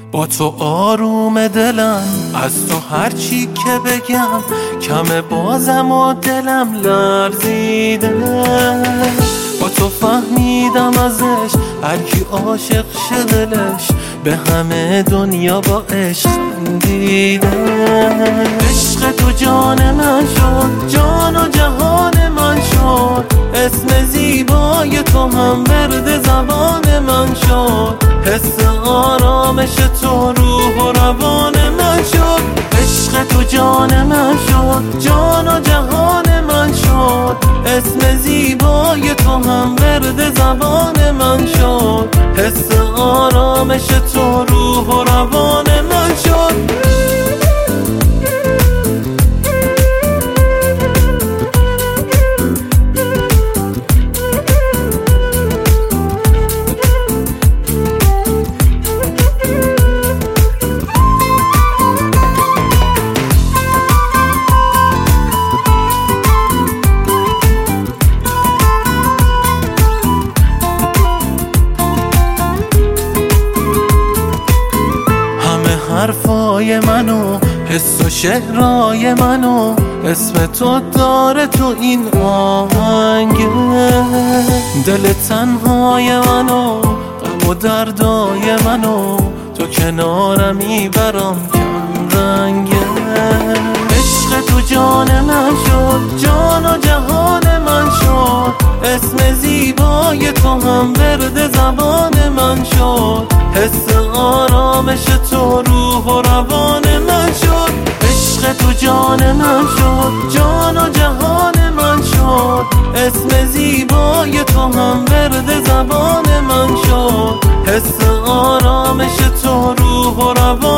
با تو آروم دلم، از تو هرچی که بگم کمه بازم و دلم لرزیده. با تو فهمیدم ازش هرکی عاشق شه دلش به همه دنیا با عشق خندیده. عشق تو جان من شد، جان و جهان من شد، اسم زیبای تو هم ورد زبان من شد، حس آرامش تو روح و روان من شد. عشق تو جان من شد، جان و جهان من شد، اسم زیبای تو هم ورد زبان من شد، حس آرامش تو روح و روان من شد. حرفای منو، حس و شعرهای منو، اسم تو داره تو این آهنگه. دل تنهای منو، غم و دردای منو، تو کنارمی برام کم رنگه. عشق تو جان من شد، جان و جهان من شد، اسم زیبای تو هم ورد زبان من شد، حس آرامش تو روح و روان من شد. عشق تو جان من شد، جان و جهان من شد، اسم زیبای تو هم ورد زبان من شد، حس آرامش تو روح و روان